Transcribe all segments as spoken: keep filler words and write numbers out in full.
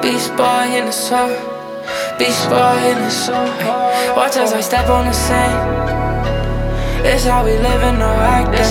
Beast boy in the sun, beast boy in the sun. Watch as I step on the scene. This how we living, no acting.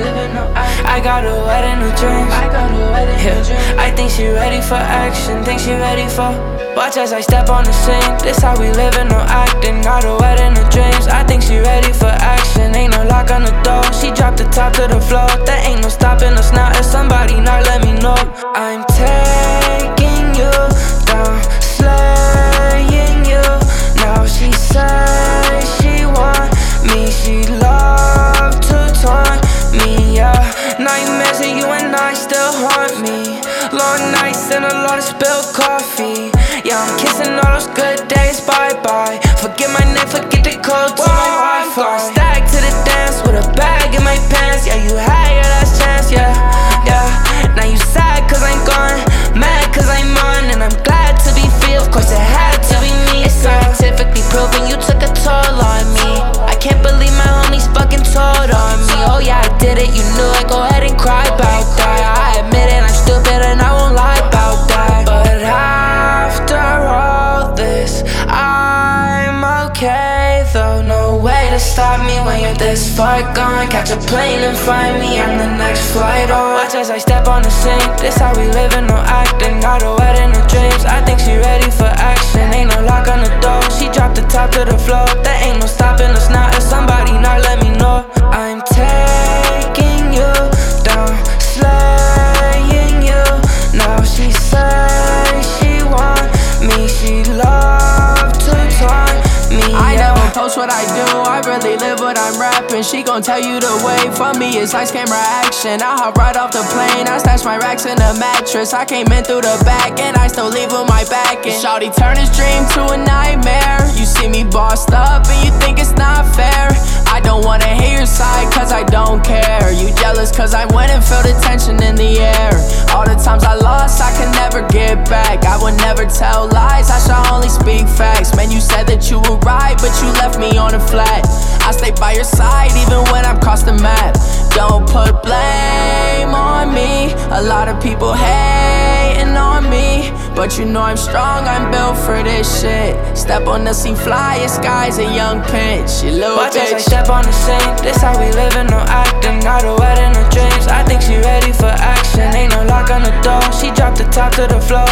I got a wedding of dreams. Yeah. I think she ready for action, think she ready for. Watch as I step on the scene. This how we living, no acting. Got a wedding of dreams. I think she ready for action. Ain't no lock on the door. She dropped the top to the floor. There ain't no stopping us now. If somebody not let me know. I'm taking you down, slaying you. Now she says she want me. She love to taunt me, yeah. Nightmares of you and I still haunt me. Long nights and a lot of spilled coffee. Yeah, I'm kissing all those good days bye-bye. Forget my name, forget the code to my Wi-Fi. Stack to the dance with a bag in my pants. Yeah, you had your last chance, yeah, yeah. Now you sad cause I'm gone, mad cause I'm on. And I'm glad to be free, of course it had to be me. It's scientifically proven you took a toll on me. I can't believe my homies fucking told on me. Oh yeah, I did it, you knew it, go ahead and cry about that. I admit it, I'm stupid and I won't lie about that. But after all this, I'm okay though. No way to stop me when you're this far gone. Catch a plane and find me on the next flight on. Watch as I step on the scene. This how we living, no acting. Got a wedding of dreams. I think she ready for action. Ain't no lock on the door. She dropped the top to the floor. There ain't no stopping us now. If somebody not let me know. I'm taking you down, slaying you. Now she says she want me. She love to taunt me, yeah. I never post what I do, I really live what I'm rapping. She gon' tell you the way for me is lights, camera, action. I hop right off the plane, I stash my racks in the mattress. I came in through the back and I still leave with my back in. Shawty turn his dream to a nightmare. You see me bossed up and you think it's not fair. I don't wanna hear your side cause I don't care. You jealous cause I went and feel the tension in the air. All the times I lost I can never get back. I would never tell lies, I shall only speak facts. Man, you said that you were right but you left me on a flat. I stay by your side even when I'm crossed the map. Don't put blame on me. A lot of people hating on me, but you know I'm strong, I'm built for this shit. Step on the scene, fly, your sky's a young pinch. You little Watch bitch. as I step on the scene. This how we living, no acting. Got a wedding of dreams. I think she ready for action. Ain't no lock on the door. She dropped the top to the floor.